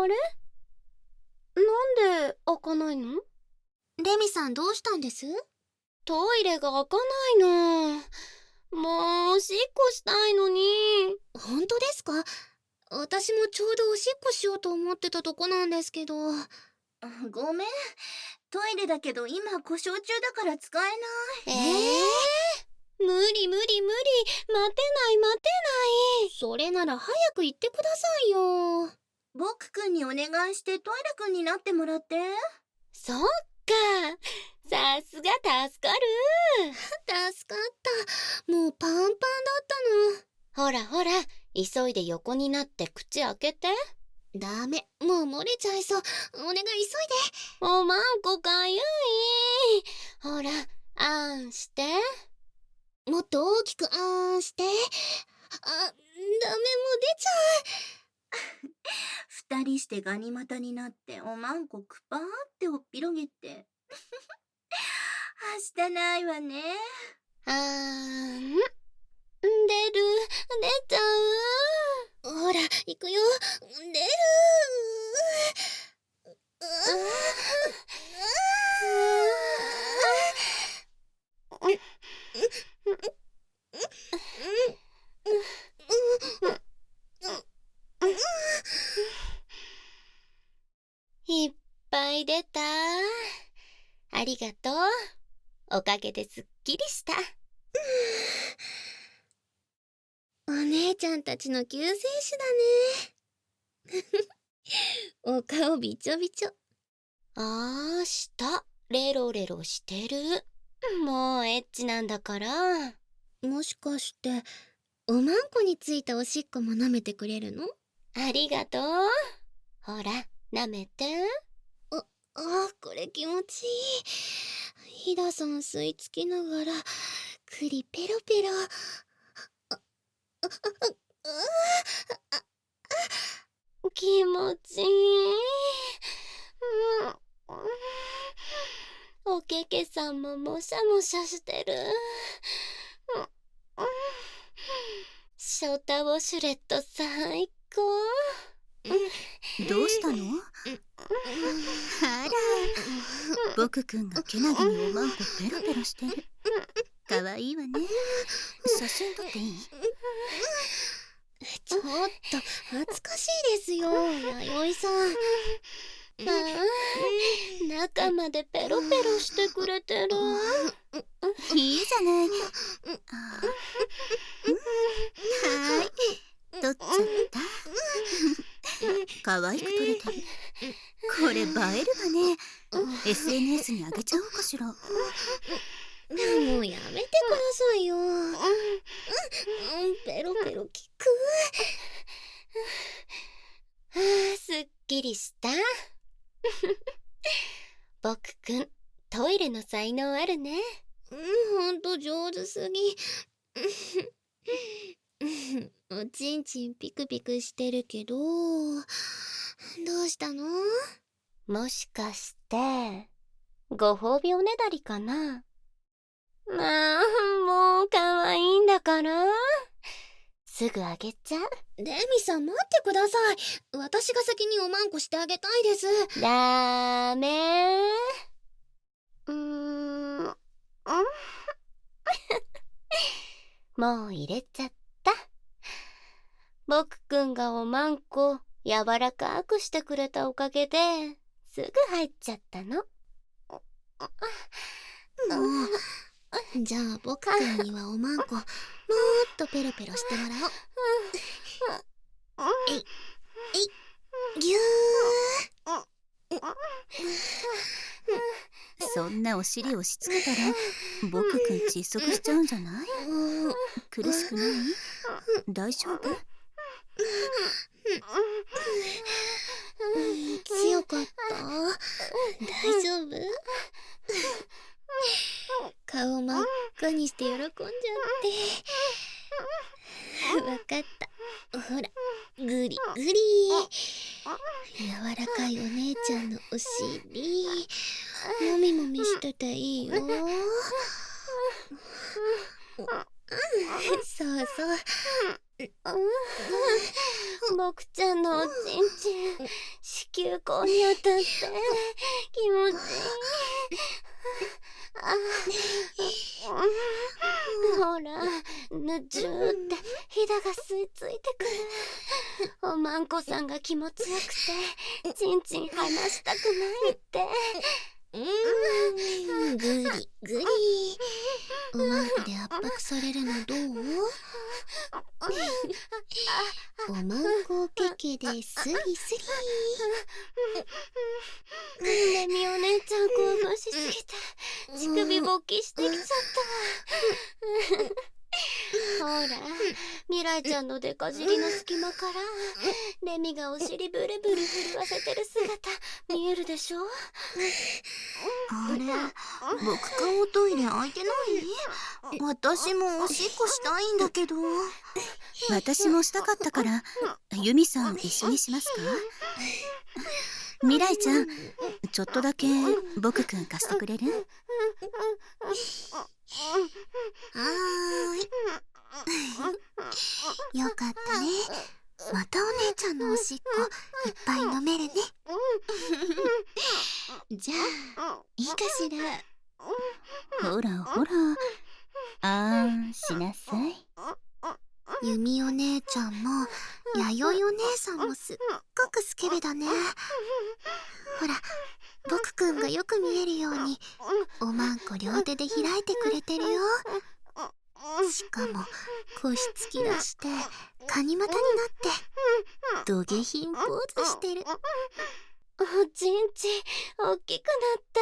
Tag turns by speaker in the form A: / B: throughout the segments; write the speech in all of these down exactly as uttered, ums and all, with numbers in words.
A: あれ？なんで開かないの？
B: レミさん、どうしたんです？
A: トイレが開かないの。もうおしっこしたいのに。
B: 本当ですか？私もちょうどおしっこしようと思ってたとこなんですけど。
C: ごめん、トイレだけど今故障中だから使えない。
A: えー、無理無理無理、待てない待てない。
B: それなら早く行ってくださいよ。
C: 僕くんにお願いしてトイレくんになってもらって。
A: そっか、さすが助かる。
B: 助かった。もうパンパンだった
A: の。ほらほら、急いで横になって口開けて。
B: ダメ、もう漏れちゃいそう。お願い、急いで。
A: おまんこかゆい。ほら、あんして。
B: もっと大きくあーんして。あ、ダメ、もう出ちゃう。
C: 二人してガニ股になっておまんこくぱーっておっぴろげて。はしたないわね。
A: あーん、出る、出ちゃ
B: う。ほら、行くよ。出る。
A: いっぱい出た。ありがとう。おかげですっきりした。
B: お姉ちゃんたちの救世主だね。お顔びちょびちょ。
A: あー、したレロレロしてる。もうエッチなんだから。
B: もしかしておまんこについたおしっこも舐めてくれるの？
A: ありがとう。ほら、舐めて。
B: あ、あ、これ気持ちいい。ひださん吸い付きながらくりペロペロ。あ、あ、あ、あ、
A: あ、気持ちいい。うん、おけけさんももしゃもしゃしてる。うん、ショタウォシュレット最高。
D: どうしたの？あら、僕くんがけなげにおまんこペロペロしてる。かわいいわね。写真撮っていい？
B: ちょっと恥ずかしいですよ、弥生さん。
A: ああ、中までペロペロしてくれてる。
D: いいじゃない。あはーい、撮っちゃった。可愛く撮れてる。これ映えるわね。エスエヌエス にあげちゃおうかしら。
B: もうやめてくださいよ。うん、ペロペロ効く。
A: はあ、すっきりした。僕くん、トイレの才能あるね。
B: うん、ほんと上手すぎ。おちんちんピクピクしてるけど、どうしたの？
A: もしかして、ご褒美おねだりかな？まあ、もう可愛いんだから。すぐあげちゃう。
B: レミさん待ってください。私が先におまんこしてあげたいです。
A: ダメー。うーん。もう入れちゃった。僕くんがおまんこ柔らかくしてくれたおかげですぐ入っちゃったの。
B: もう、じゃあ僕くんにはおまんこもっとペロペロしてもらおう。えい、えい、ぎゅー。
D: そんなお尻押し付けたら僕くん窒息しちゃうんじゃない？苦しくない？大丈夫？
B: 強かった？大丈夫？顔真っ赤にして喜んじゃって。わかった。ほら、グリグリ。柔らかいお姉ちゃんのお尻もみもみしてていいよ。そうそう。
A: 僕ちゃんのおちんちんし急行に当たって気持ちいい。あほら、ぬじゅーってひだが吸い付いてくる。おまんこさんが気持ちよくてちんちん離したくないって。
B: うーん、ぐりぐり。おまんこで圧迫されるのどう？おまんこおけけでスリスリ。
A: レミお姉ちゃん興奮しすぎて乳首勃起してきちゃった。ほら、未来ちゃんのデカ尻の隙間からレミがお尻ブルブル震わせてる姿見えるでしょ。
C: あれ、僕かおトイレ空いてない？私もおしっこしたいんだけど。
D: 私もしたかったからユミさん一緒にしますか？未来ちゃん、ちょっとだけ僕くん貸してくれる？
B: はーい。よかったね。またお姉ちゃんのおしっこいっぱい飲めるね。
C: じゃあ、いいかしら。
D: ほらほら、あーんしなさい。
B: ゆみお姉ちゃんもやよいお姉さんもすっごくスケベだね。ほら、僕くんがよく見えるようにおまんこ両手で開いてくれてるよ。しかも腰突き出してカニ股になって土下品ポーズしてる。
A: おちんち大きくな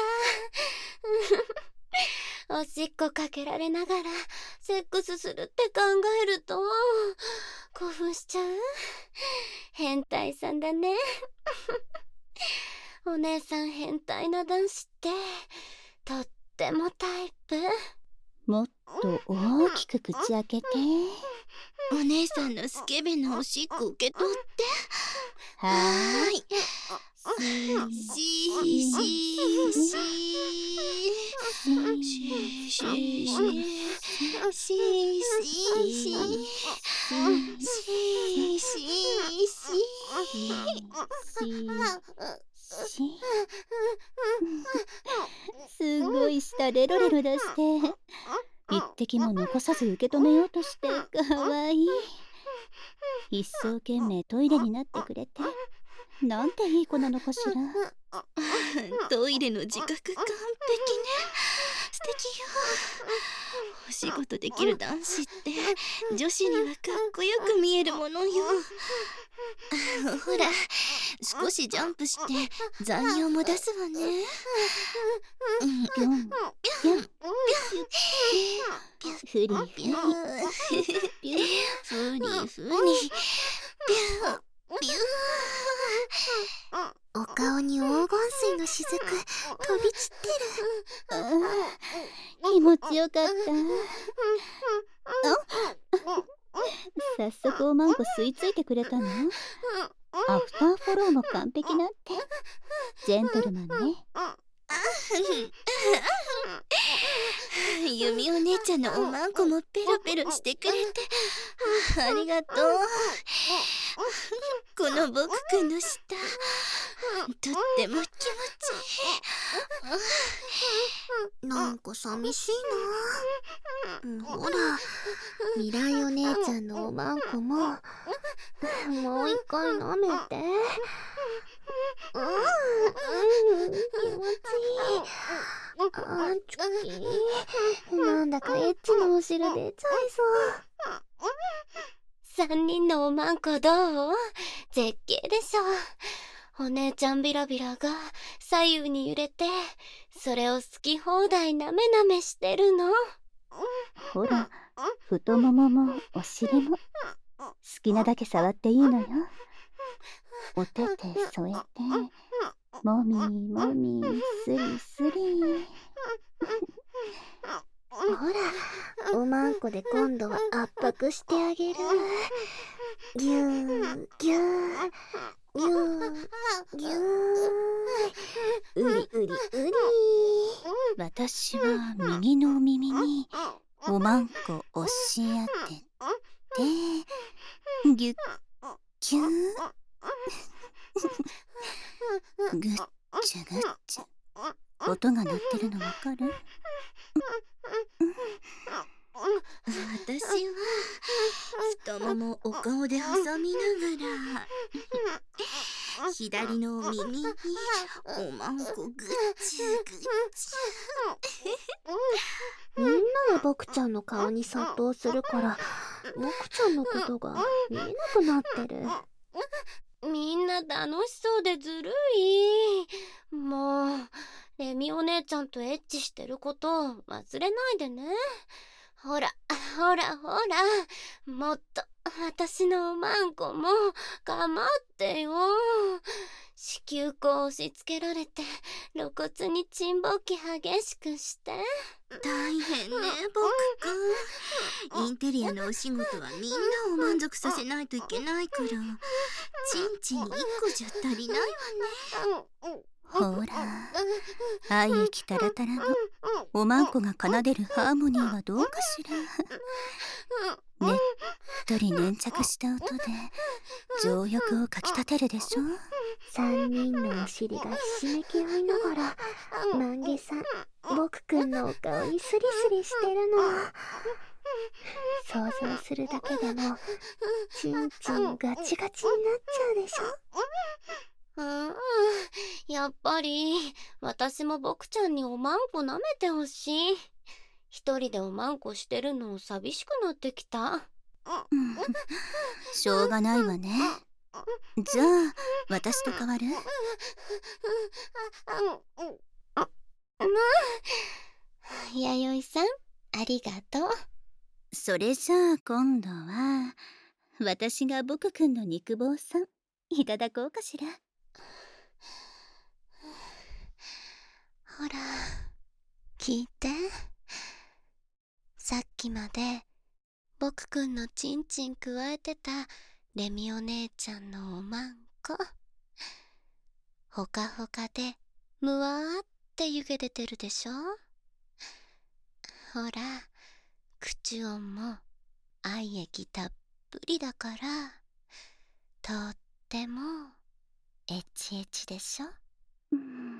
A: ったおしっこかけられながらセックスするって考えると興奮しちゃう。変態さんだね。お姉さん変態な男子ってとってもタイプ。
D: もっと大きく口開けて。
C: お姉さんのスケベなおしっこ受け取って。
D: はーい。
C: しーしーしーしーしーしーしーしーし
D: すごい舌レロレロ出して一滴も残さず受け止めようとしてかわいい。一生懸命トイレになってくれてなんていい子なのかしら。
C: トイレの自覚完璧ね。素敵よ。お仕事できる男子って女子にはかっこよく見えるものよ。ほら、少しジャンプして残尿も出すわね。
D: ぴょんぴょんふりふり
C: ふりふりピュー。
B: お顔に黄金水の雫飛び散ってる。
D: あー気持ちよかった。早速おまんこ吸い付いてくれたの？アフターフォローも完璧なんてジェントルマンね。
C: ゆみお姉ちゃんのおまんこもペロペロしてくれてありがとう。この僕くんの舌とっても気持ちいい。
B: なんか寂しいな。ほら、未来お姉ちゃんのおまんこももう一回舐めて。うん、うん、気持ちいい。あーちょきなんだかエッチなお汁出ちゃい
A: そう。三人のおまんこどう？絶景でしょ。お姉ちゃんビラビラが左右に揺れてそれを好き放題なめなめしてるの。
D: ほら、太もももお尻も好きなだけ触っていいのよ。お手手添えてもみもみすりすり。
B: ほら、おまんこで今度は圧迫してあげる。ぎゅーぎゅーぎゅーぎゅーうりうりうり。
D: 私は右の耳におまんこ押し当ててぎゅっぎゅーぐっちゃぐっちゃ音が鳴ってるのわかる？
C: 私は太ももお顔で挟みながら左の耳におまんこぐっちゃぐっち
B: みんながボクちゃんの顔に殺到するからボクちゃんのことが見えなくなってる。
A: みんな楽しそうでずるい。もうレミお姉ちゃんとエッチしてることを忘れないでね。ほらほらほら、もっと私のおまんこも構ってよ。子宮口押し付けられて露骨に沈没期激しくして。
C: 大変ね、僕くん。インテリアのお仕事はみんなを満足させないといけないから、ちんちんいっこじゃ足りないわね。
D: ほら、愛液たらたらのおまんこが奏でるハーモニーはどうかしら。ねっとり粘着した音で情欲をかきたてるでしょ。
B: 三人のお尻がひしめき合いながら万華さんボクくんのお顔にスリスリしてるの。想像するだけでもチンチンガチガチになっちゃうでしょ。
A: うん、やっぱり私もボクちゃんにおまんこ舐めてほしい。一人でおまんこしてるの寂しくなってきた。
D: しょうがないわね。じゃあ私と変わる？
A: 弥生さん、ありがとう。
D: それじゃあ今度は私がボクくんの肉棒さんいただこうかしら。
A: ほら聞いて。さっきまでボクくんのチンチンくわえてたレミお姉ちゃんのおまんこ、ほかほかでむわーって湯気出てるでしょ。ほら口音も愛液たっぷりだからとってもエチエチでしょ。
D: うん、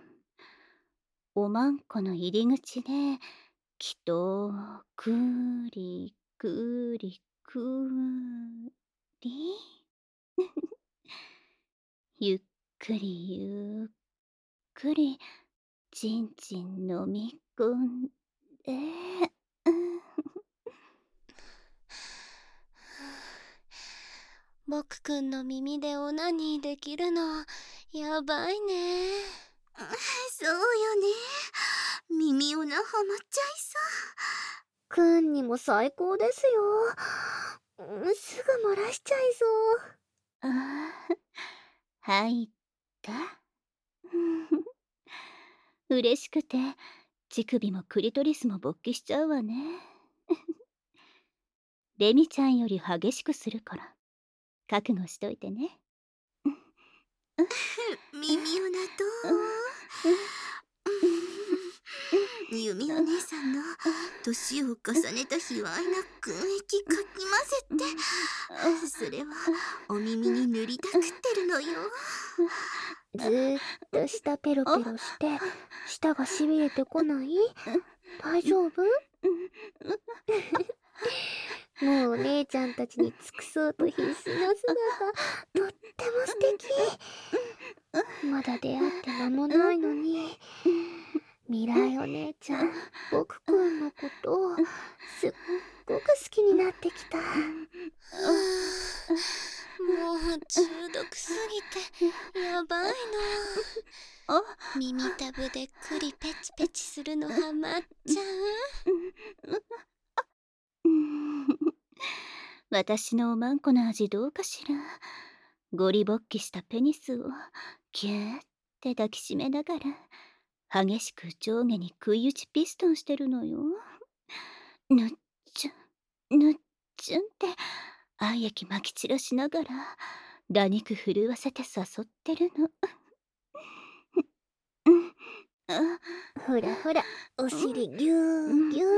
D: おまんこの入り口できっとくりくりくりゆっくりゆっくりちんちん飲み込んで
A: ボクくんの耳でオナニーできるのやばいね。
C: そうよね、耳おなはまっちゃいそ
B: くんにも最高ですよ。うんすぐ漏らしちゃいそう。
D: あー入った嬉しくて乳首もクリトリスも勃起しちゃうわねレミちゃんより激しくするから覚悟しといてね。
C: 耳おなと弓お姉さんの年を重ねた卑猥な訓液かき混ぜて、それはお耳に塗りたくってるのよ。
B: ずーっと舌ペロペロして舌がしびれてこない？大丈夫？もうお姉ちゃんたちに尽くそうと必死な姿、とっても素敵。まだ出会って間もないのに未来お姉ちゃんボクくんのことをすっごく好きになってきた。
A: もう中毒すぎてやばいの。耳たぶでクリペチペチするのハマっちゃう。
D: 私のおまんこの味どうかしら。ゴリ勃起したペニスをキューって抱きしめながら激しく上下に食い打ちピストンしてるのよ。ぬっちゅんぬっちゅんって愛液まき散らしながら打肉震わせて誘ってるの。
B: ほらほらお尻ギューギュ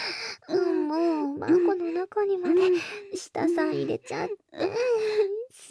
B: ー。もうマンコの中にまで舌さん入れちゃってす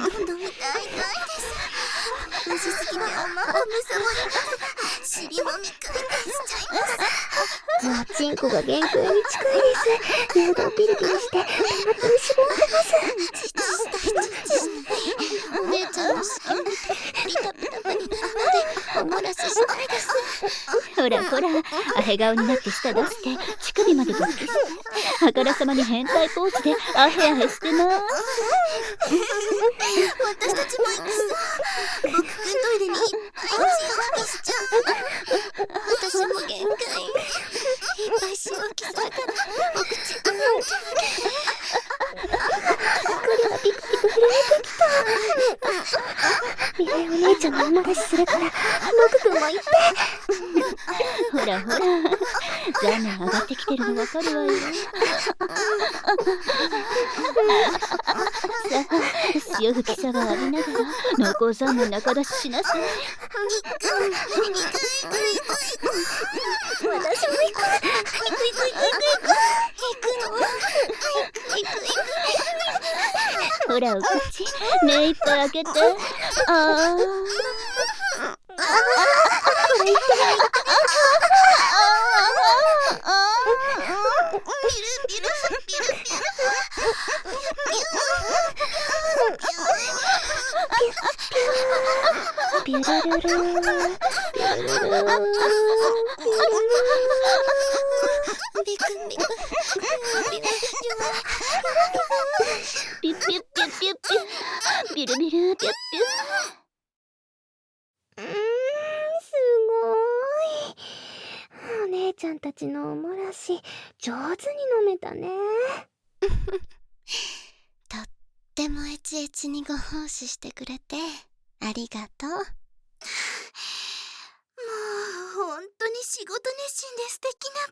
B: んどん痛い痛いです。無事すぎておまんこむさぼります。尻もみ回転しちゃいます。もうチンコが限界に近いです。尿道ピリピリして溜まってる絞ってます。チッチしたいチッチしたい。お姉ちゃんの隙間でピタピタパになるのでお漏らししたいです。
D: ほらほら、アヘ顔になって舌出して乳首までぶっ消してあからさまに変態ポーズでアヘアヘしてます。
B: 私たちも行くさ。僕くんトイレにいっぱい血を吹きしちゃう。私も限界。いっぱい血を吹きするからお口あんちゃうけ。これはピクピク震えてきた。ミレイお姉ちゃんのお漏らしするから僕くんも行って。
D: ほらほら、ザーメン上がってきてるのわかるわよ。 さあ、潮吹きシャワー浴びながらのこさんの中出ししなさい。
B: 私も行く。行く行く行く行く行くの。行く行く行く。
D: ほらお口目いっぱい開けて。ああ。
B: ビュルルルービュルルルービュルルルービクビク
D: ピュッピュッピュッピュッピュッビルビルピュッピュッ。
B: うーん、すごーい。お姉ちゃんたちのおもらし上手に飲めたね。
A: とってもエチエチにご奉仕してくれてありがとう。
C: もう本当に仕事熱心で素敵な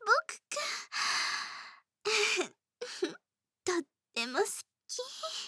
C: 僕くんとっても好き。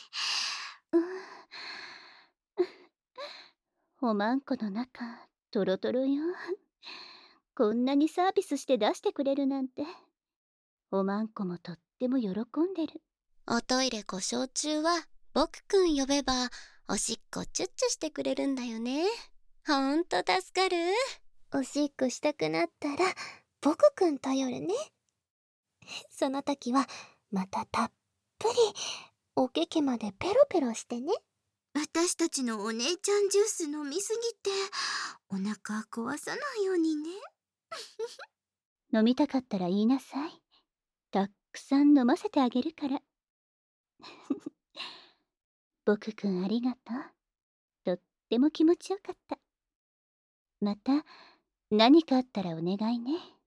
D: おまんこの中トロトロよ。こんなにサービスして出してくれるなんておまんこもとっても喜んでる。
A: おトイレ故障中は僕くん呼べばおしっこチュッチュしてくれるんだよね。ほんと助かる。
B: おしっこしたくなったら僕くん頼るね。その時はまたたっぷりおけけまでペロペロしてね。
C: 私たちのお姉ちゃんジュース飲みすぎてお腹壊さないようにね。
D: 飲みたかったら言いなさい。たくさん飲ませてあげるから。僕くんありがとう。とっても気持ちよかった。また何かあったらお願いね。